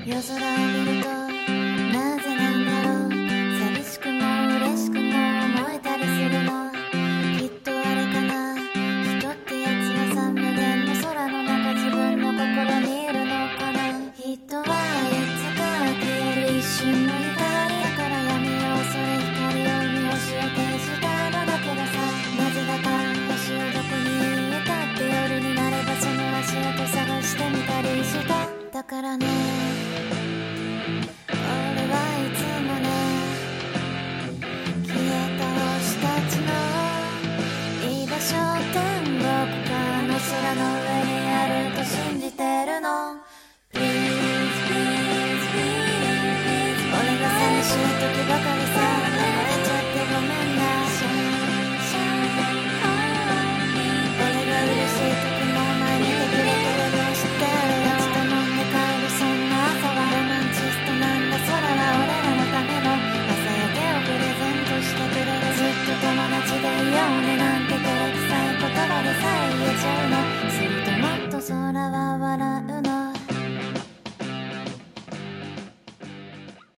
夜空を見るとなぜなんだろう、寂しくも嬉しくも思えたりするの。きっとあれかな、人ってやつは三無限の空の中、自分の心にいるのかな。人はいつか消える一瞬の光だから闇を恐れ光を生み星を呈したのだけどさ、なぜだか星をどこにいたって夜になればその足跡探してみたりした。だからね俺はいつもね消えた星たちの居場所天国かの空の上にあると信じてるの。 Please please please 俺が寂しい時ばかりさ流れちゃってごめんな。俺が嬉しい時も前見てくれてるの知ってるよ。頼んで帰るそんな朝はロマンチストなんだ。空は俺らのための朝焼けをプレゼントしてくれる。ずっと友達でいようねなんて照れくさい言葉でさえ言えちゃうの。するともっと空は